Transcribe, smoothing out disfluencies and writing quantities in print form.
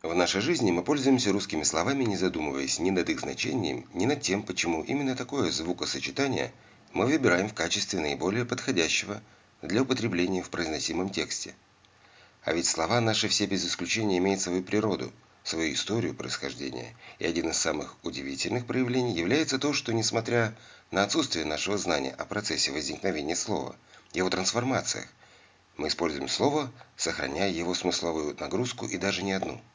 В нашей жизни мы пользуемся русскими словами, не задумываясь ни над их значением, ни над тем, почему именно такое звукосочетание мы выбираем в качестве наиболее подходящего для употребления в произносимом тексте. А ведь слова наши все без исключения имеют свою природу, свою историю происхождения, и один из самых удивительных проявлений является то, что, несмотря на отсутствие нашего знания о процессе возникновения слова, его трансформациях, мы используем слово, сохраняя его смысловую нагрузку и даже не одну.